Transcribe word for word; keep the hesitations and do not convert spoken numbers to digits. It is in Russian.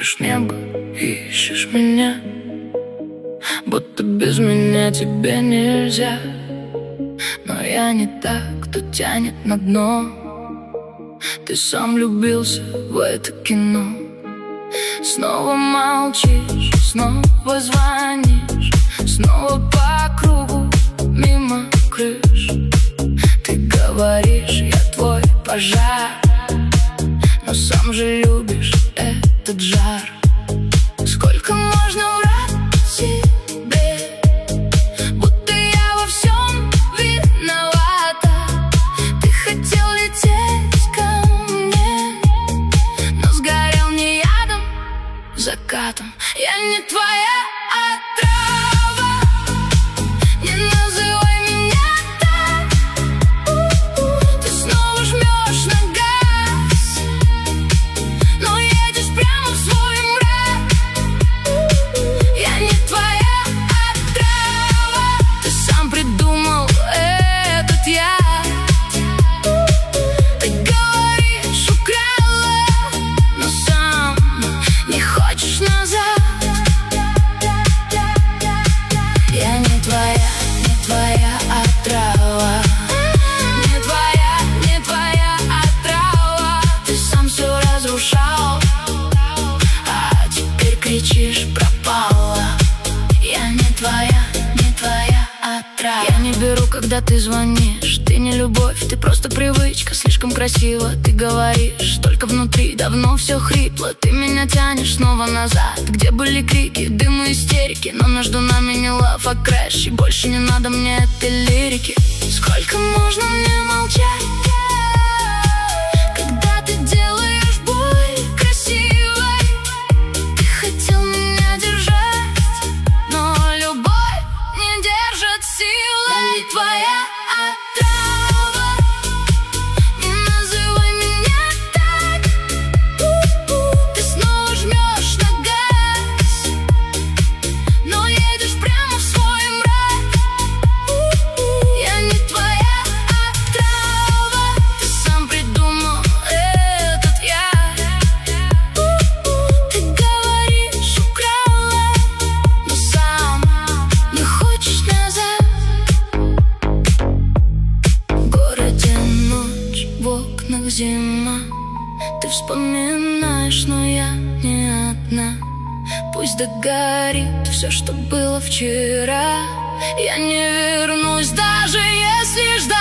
Ищешь небо, ищешь меня, будто без меня тебе нельзя. Но я не так, кто тянет на дно. Ты сам влюбился в это кино. Снова молчишь, снова звонишь, снова по кругу мимо крыш. Ты говоришь, я твой пожар, но сам же любишь этот жар. Сколько можно врать себе, будто я во всем виновата. Ты хотел лететь ко мне, но сгорел не ядом, закатом. Я не твоя отрава, не называй меня так. Ты снова жмешь на газ, но едешь прямо в свой мрак. Я не твоя отрава, ты сам придумал этот яд. Ты говоришь, украла, но сам не хочешь назад. Я не твоя, не твоя отрава, не твоя, не твоя отрава. Ты сам все разрушал, а теперь кричишь, пропала. Я не твоя, не твоя отрава. Я не беру, когда ты звонишь. Ты не любовь, ты просто привычка. Слишком красиво ты говоришь, только внутри давно все хрипло. Ты меня тянешь снова назад, где были крики, дым и истерики. Но между нами не лав, а крэш, и больше не надо мне этой лирики. Сколько можно мне молчать, когда ты делаешь боль красивой? Ты хотел меня держать, но любовь не держит силы. Я не твоя отрава, не называй меня так. Ты снова жмешь на газ, но едешь прямо в свой мрак. Я не твоя отрава, ты сам придумал этот яд. Ты говоришь, украла, но сам не хочешь назад. В городе ночь, в окнах зима. Ты вспоминаешь, но я не одна. Пусть догорит все, что было вчера. Я не вернусь, даже если ждать.